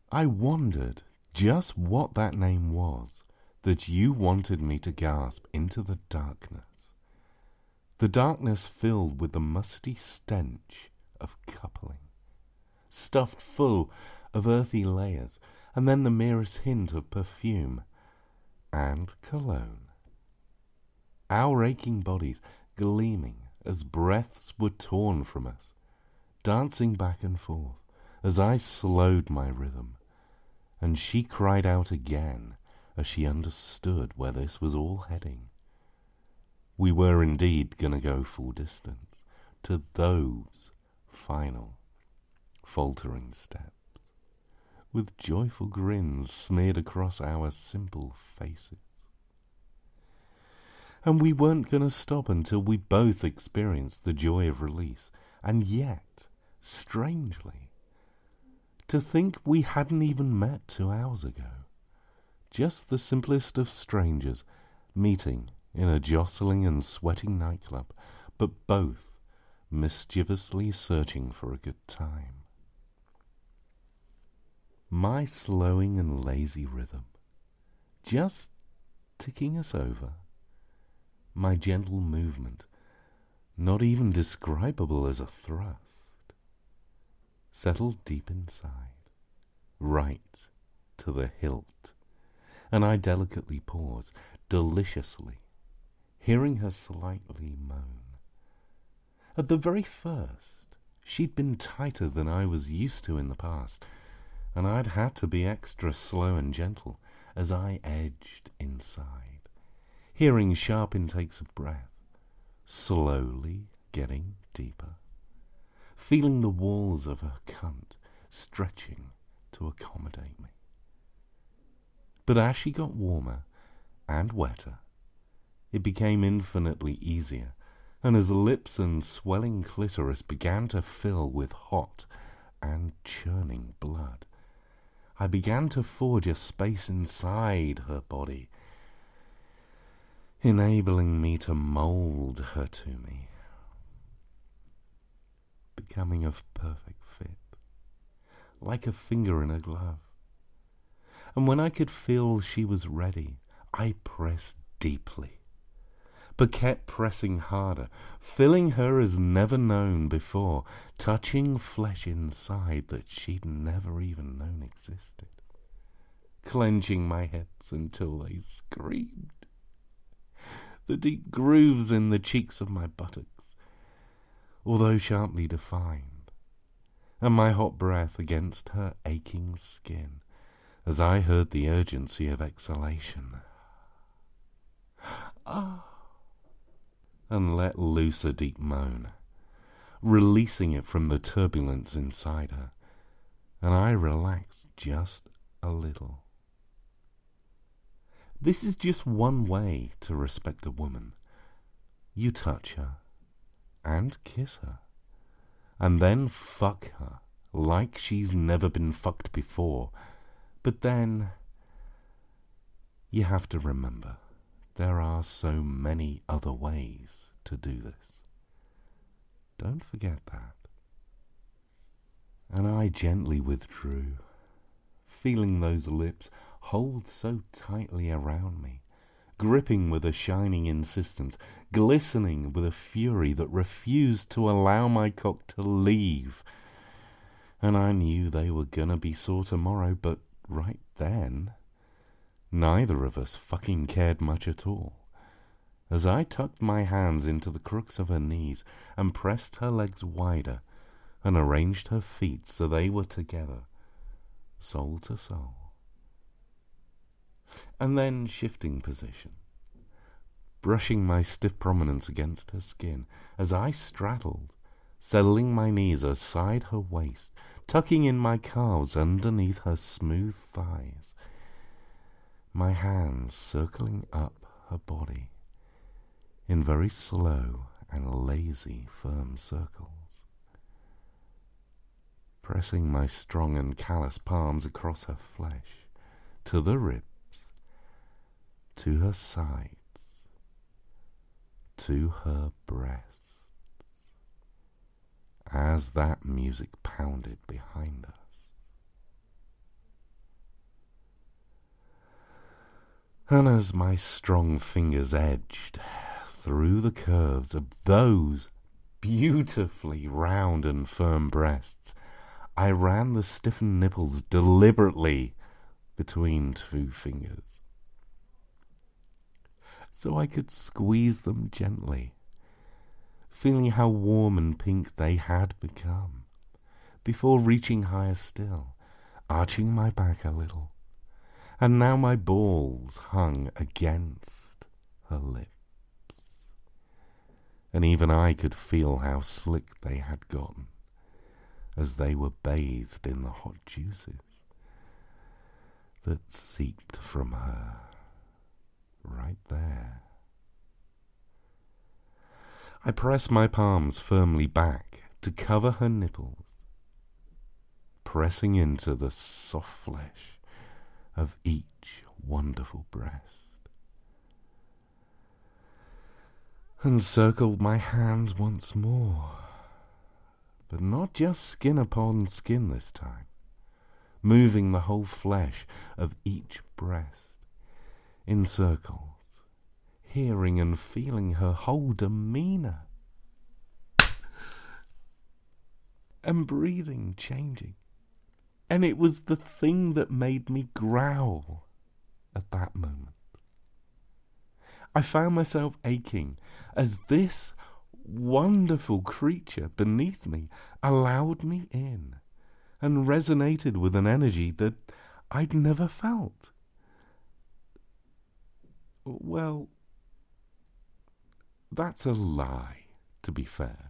I wondered just what that name was that you wanted me to gasp into the darkness. The darkness filled with the musty stench of coupling, stuffed full of earthy layers, and then the merest hint of perfume and cologne. Our aching bodies gleaming as breaths were torn from us, dancing back and forth as I slowed my rhythm, and she cried out again as she understood where this was all heading. We were indeed going to go full distance to those final, faltering steps, with joyful grins smeared across our simple faces. And we weren't going to stop until we both experienced the joy of release. And yet, strangely, to think we hadn't even met 2 hours ago. Just the simplest of strangers meeting in a jostling and sweating nightclub, but both mischievously searching for a good time. My slowing and lazy rhythm, just ticking us over. My gentle movement, not even describable as a thrust, settled deep inside, right to the hilt, and I delicately pause, deliciously, hearing her slightly moan. At the very first, she'd been tighter than I was used to in the past, and I'd had to be extra slow and gentle as I edged inside, hearing sharp intakes of breath, slowly getting deeper, feeling the walls of her cunt stretching to accommodate me. But as she got warmer and wetter, it became infinitely easier, and as the lips and swelling clitoris began to fill with hot and churning blood, I began to forge a space inside her body, enabling me to mould her to me, becoming a perfect fit, like a finger in a glove. And when I could feel she was ready, I pressed deeply, but kept pressing harder, filling her as never known before, touching flesh inside that she'd never even known existed, clenching my hips until they screamed, the deep grooves in the cheeks of my buttocks, although sharply defined, and my hot breath against her aching skin as I heard the urgency of exhalation. And let loose a deep moan, releasing it from the turbulence inside her, and I relaxed just a little. This is just one way to respect a woman. You touch her, and kiss her, and then fuck her like she's never been fucked before. But then, you have to remember, there are so many other ways to do this. Don't forget that. And I gently withdrew, feeling those lips hold so tightly around me, gripping with a shining insistence, glistening with a fury that refused to allow my cock to leave. And I knew they were gonna be sore tomorrow, but right then, neither of us fucking cared much at all, as I tucked my hands into the crooks of her knees and pressed her legs wider and arranged her feet so they were together, soul to soul. And then shifting position, brushing my stiff prominence against her skin as I straddled, settling my knees aside her waist, tucking in my calves underneath her smooth thighs, my hands circling up her body in very slow and lazy firm circles, pressing my strong and callous palms across her flesh, to the ribs, to her sides, to her breasts, as that music pounded behind us. And as my strong fingers edged through the curves of those beautifully round and firm breasts, I ran the stiffened nipples deliberately between two fingers, so I could squeeze them gently, feeling how warm and pink they had become, before reaching higher still, arching my back a little, and now my balls hung against her lips, and even I could feel how slick they had gotten as they were bathed in the hot juices that seeped from her right there. I pressed my palms firmly back to cover her nipples, pressing into the soft flesh of each wonderful breast, and circled my hands once more, but not just skin upon skin this time, moving the whole flesh of each breast in circles, hearing and feeling her whole demeanour, and breathing changing. And it was the thing that made me growl at that moment. I found myself aching as this wonderful creature beneath me allowed me in and resonated with an energy that I'd never felt. Well, that's a lie, to be fair.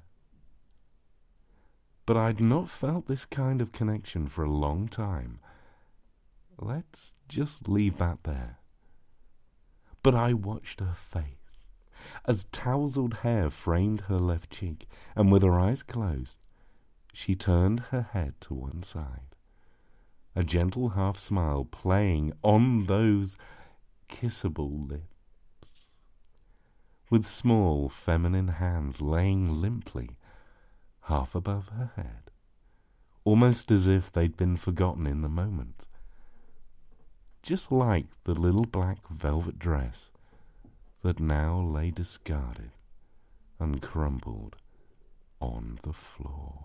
But I'd not felt this kind of connection for a long time. Let's just leave that there. But I watched her face, as tousled hair framed her left cheek, and with her eyes closed, she turned her head to one side, a gentle half-smile playing on those kissable lips, with small feminine hands laying limply half above her head, almost as if they'd been forgotten in the moment, just like the little black velvet dress that now lay discarded and crumpled on the floor.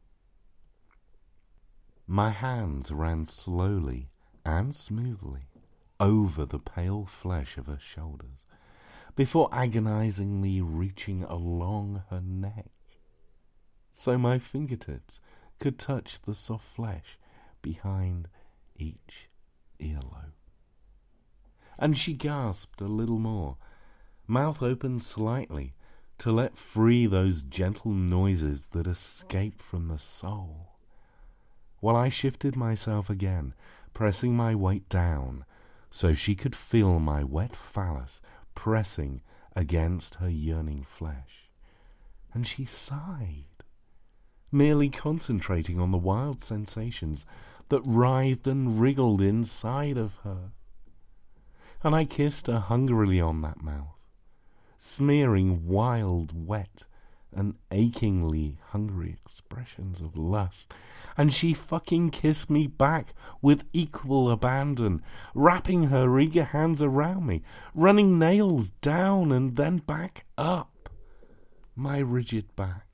My hands ran slowly and smoothly over the pale flesh of her shoulders, before agonizingly reaching along her neck, so my fingertips could touch the soft flesh behind each earlobe. And she gasped a little more, mouth open slightly, to let free those gentle noises that escape from the soul, while I shifted myself again, pressing my weight down so she could feel my wet phallus pressing against her yearning flesh. And she sighed, merely concentrating on the wild sensations that writhed and wriggled inside of her. And I kissed her hungrily on that mouth, smearing wild, wet, and achingly hungry expressions of lust, and she fucking kissed me back with equal abandon, wrapping her eager hands around me, running nails down and then back up my rigid back,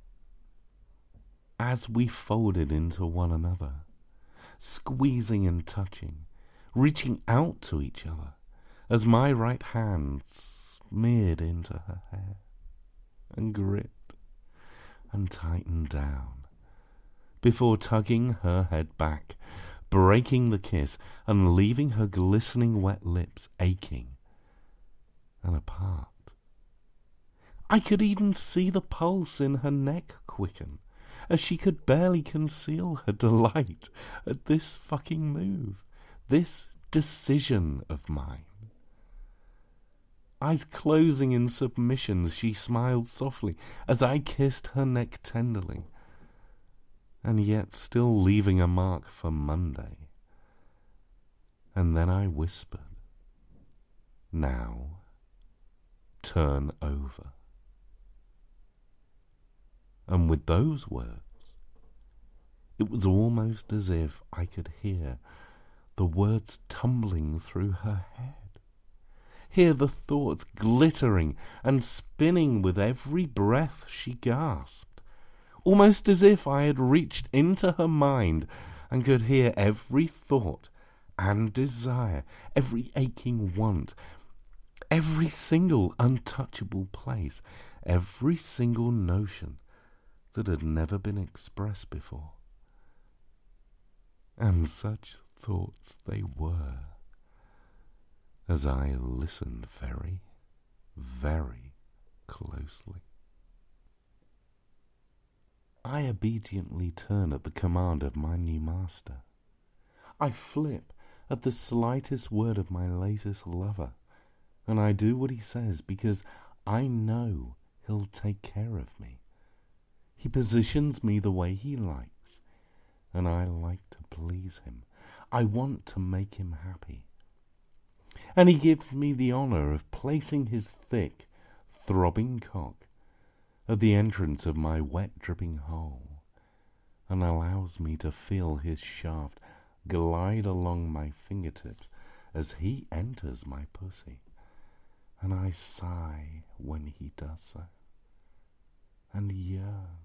as we folded into one another, squeezing and touching, reaching out to each other, as my right hand smeared into her hair and gripped and tightened down, before tugging her head back, breaking the kiss, and leaving her glistening wet lips aching and apart. I could even see the pulse in her neck quicken, as she could barely conceal her delight at this fucking move, this decision of mine. Eyes closing in submission, she smiled softly as I kissed her neck tenderly, and yet still leaving a mark for Monday. And then I whispered, "Now, turn over." And with those words, it was almost as if I could hear the words tumbling through her head, hear the thoughts glittering and spinning with every breath she gasped, almost as if I had reached into her mind and could hear every thought and desire, every aching want, every single untouchable place, every single notion that had never been expressed before. And such thoughts they were, as I listened very, very closely. I obediently turn at the command of my new master. I flip at the slightest word of my latest lover, and I do what he says because I know he'll take care of me. He positions me the way he likes, and I like to please him. I want to make him happy. And he gives me the honour of placing his thick, throbbing cock at the entrance of my wet, dripping hole, and allows me to feel his shaft glide along my fingertips as he enters my pussy, and I sigh when he does so, and yearn.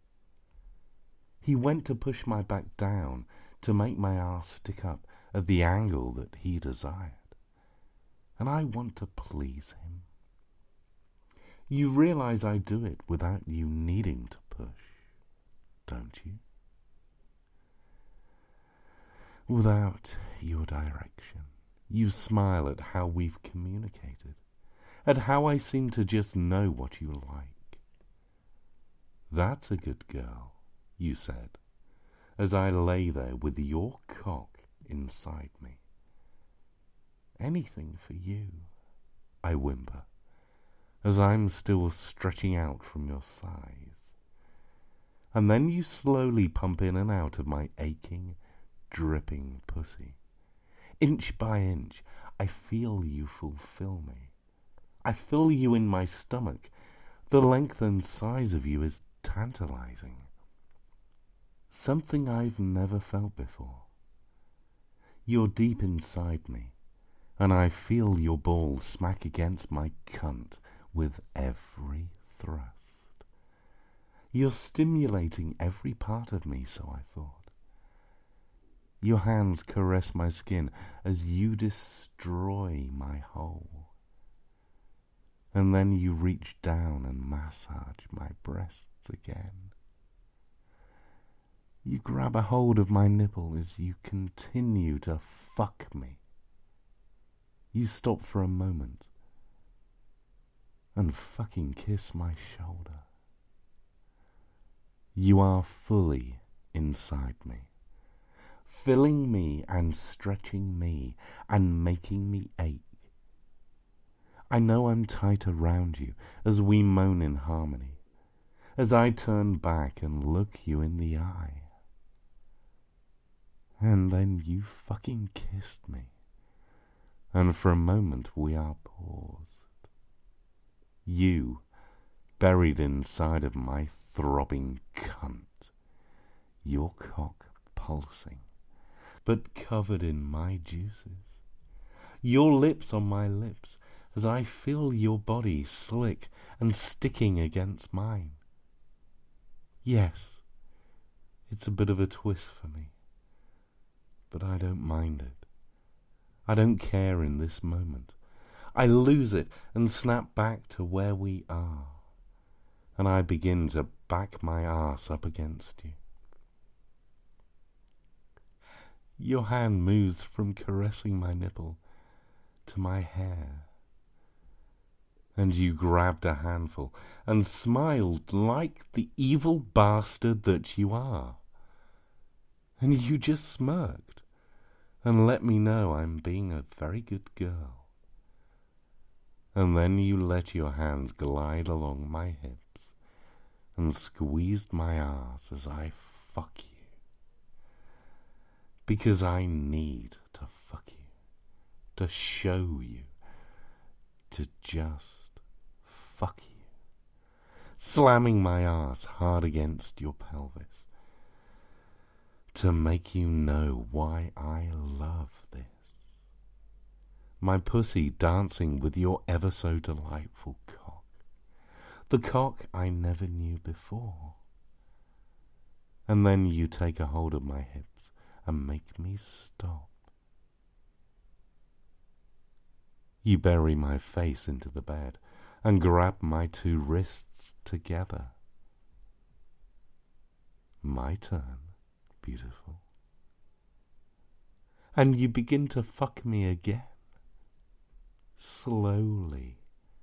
He went to push my back down to make my ass stick up at the angle that he desired, and I want to please him. You realize I do it without you needing to push, don't you? Without your direction, you smile at how we've communicated, at how I seem to just know what you like. That's a good girl, you said, as I lay there with your cock inside me. Anything for you, I whimper, as I'm still stretching out from your sighs. And then you slowly pump in and out of my aching, dripping pussy. Inch by inch, I feel you fulfill me. I feel you in my stomach. The length and size of you is tantalizing. Something I've never felt before. You're deep inside me, and I feel your balls smack against my cunt with every thrust. You're stimulating every part of me, so I thought. Your hands caress my skin as you destroy my hole. And then you reach down and massage my breasts again. You grab a hold of my nipple as you continue to fuck me. You stop for a moment and fucking kiss my shoulder. You are fully inside me, filling me and stretching me and making me ache. I know I'm tight around you as we moan in harmony, as I turn back and look you in the eye. And then you fucking kissed me, and for a moment we are paused. You, buried inside of my throbbing cunt, your cock pulsing, but covered in my juices. Your lips on my lips, as I feel your body slick and sticking against mine. Yes, it's a bit of a twist for me, but I don't mind it. I don't care in this moment. I lose it and snap back to where we are, and I begin to back my ass up against you. Your hand moves from caressing my nipple to my hair, and you grabbed a handful and smiled like the evil bastard that you are. And you just smirked and let me know I'm being a very good girl. And then you let your hands glide along my hips and squeezed my ass as I fuck you. Because I need to fuck you, to show you, to just fuck you. Slamming my ass hard against your pelvis, to make you know why I love this. my pussy dancing with your ever so delightful cock, the cock I never knew before. And then you take a hold of my hips and make me stop. You bury my face into the bed and grab my two wrists together. My turn, beautiful. And you begin to fuck me again. Slowly.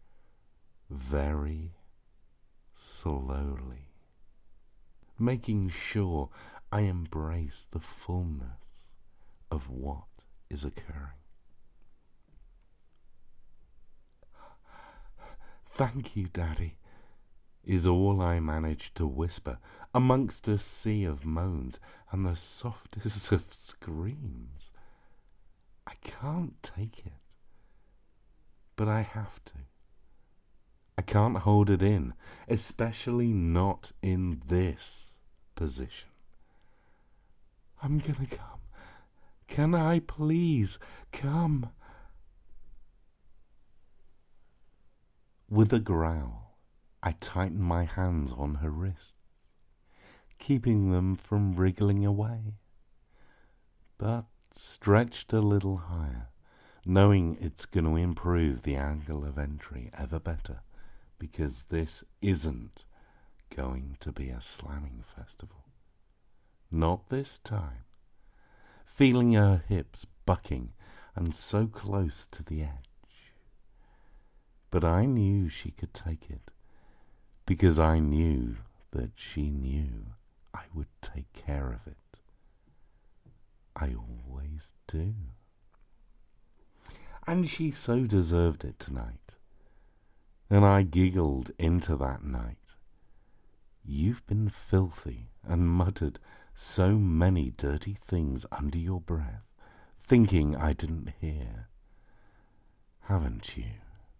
Very slowly. Making sure I embrace the fullness of what is occurring. "Thank you, Daddy," is all I manage to whisper amongst a sea of moans and the softest of screams. I can't take it, but I have to. I can't hold it in, especially not in this position. "I'm gonna come. Can I please come?" With a growl, I tighten my hands on her wrists, keeping them from wriggling away, but stretched a little higher, knowing it's going to improve the angle of entry ever better, because this isn't going to be a slamming festival. Not this time. Feeling her hips bucking and so close to the edge. But I knew she could take it, because I knew that she knew I would take care of it. I always do. And she so deserved it tonight. And I giggled into that night. You've been filthy and muttered so many dirty things under your breath, thinking I didn't hear. Haven't you?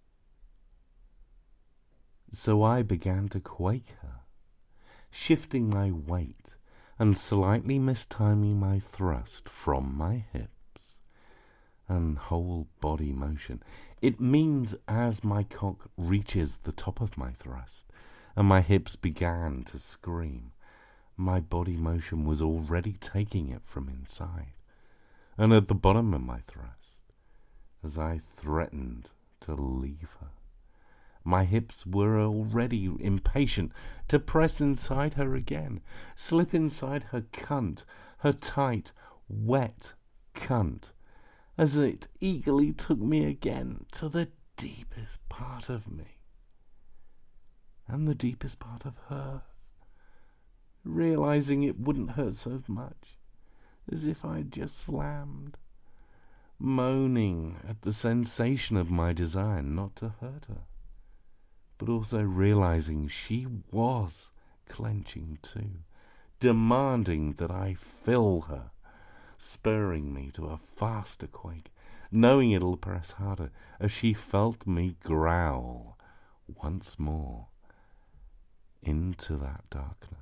So I began to quake her, shifting my weight and slightly mistiming my thrust from my hips and whole body motion. It means as my cock reaches the top of my thrust and my hips began to scream, my body motion was already taking it from inside and at the bottom of my thrust as I threatened to leave her. My hips were already impatient to press inside her again, slip inside her cunt, her tight, wet cunt, as it eagerly took me again to the deepest part of me, and the deepest part of her, realizing it wouldn't hurt so much as if I'd just slammed, moaning at the sensation of my desire not to hurt her, but also realizing she was clenching too, demanding that I fill her, spurring me to a faster quake, knowing it'll press harder as she felt me growl once more into that darkness.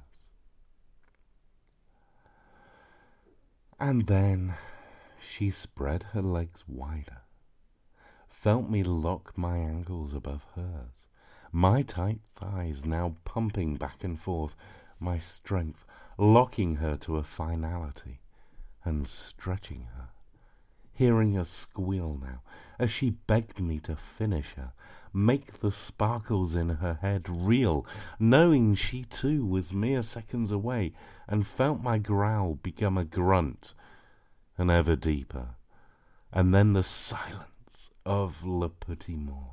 And then she spread her legs wider, felt me lock my ankles above hers, my tight thighs now pumping back and forth, my strength locking her to a finality and stretching her, hearing her squeal now as she begged me to finish her, make the sparkles in her head real, knowing she too was mere seconds away, and felt my growl become a grunt, and ever deeper, and then the silence of Le Petit Mort.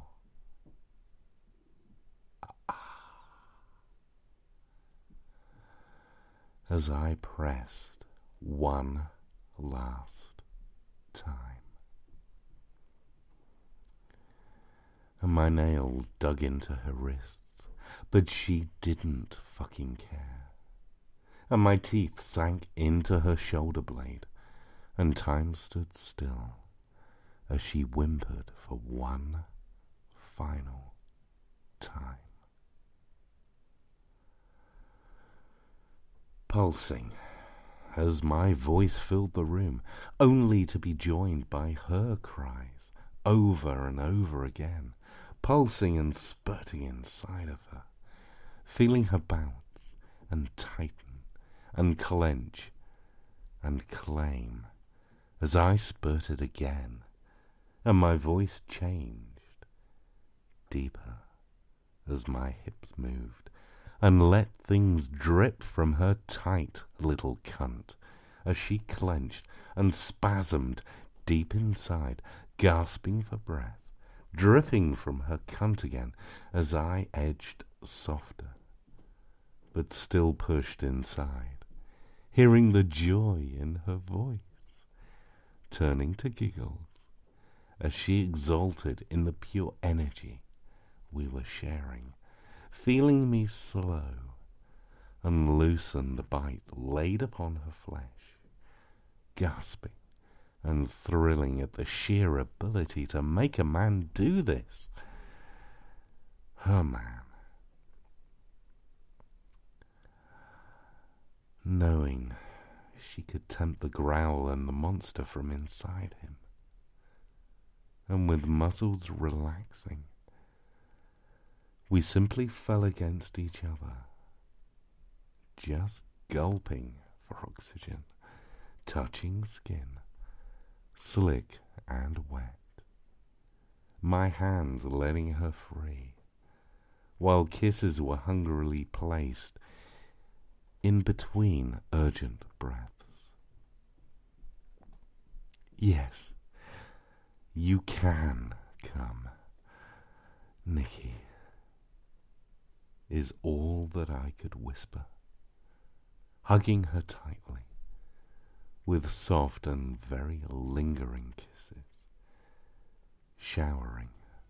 As I pressed one last time, and my nails dug into her wrists, but she didn't fucking care, and my teeth sank into her shoulder blade, and time stood still as she whimpered for one final time. Pulsing as my voice filled the room, only to be joined by her cries over and over again, pulsing and spurting inside of her, feeling her bounce and tighten and clench and claim as I spurted again, and my voice changed, deeper as my hips moved, and let things drip from her tight little cunt as she clenched and spasmed deep inside, gasping for breath, dripping from her cunt again as I edged softer, but still pushed inside, hearing the joy in her voice, turning to giggles as she exulted in the pure energy we were sharing, feeling me slow and loosen the bite laid upon her flesh, gasping and thrilling at the sheer ability to make a man do this. Her man. Knowing she could tempt the growl and the monster from inside him, and with muscles relaxing, we simply fell against each other, just gulping for oxygen, touching skin, slick and wet, my hands letting her free, while kisses were hungrily placed in between urgent breaths. Yes, you can come, Nikki, is all that I could whisper, hugging her tightly, with soft and very lingering kisses, showering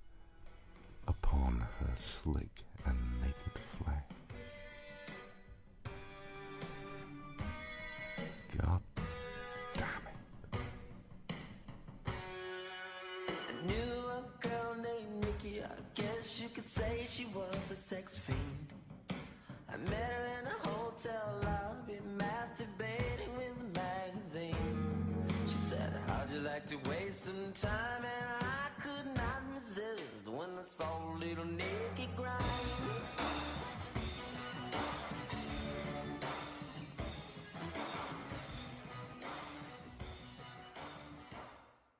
upon her slick and naked flesh. God damn it. I knew a girl named Nikki, I guess you could say she was a sex fiend. I met her in a hotel lobby, masturbating with a magazine. She said, how'd you like to waste some time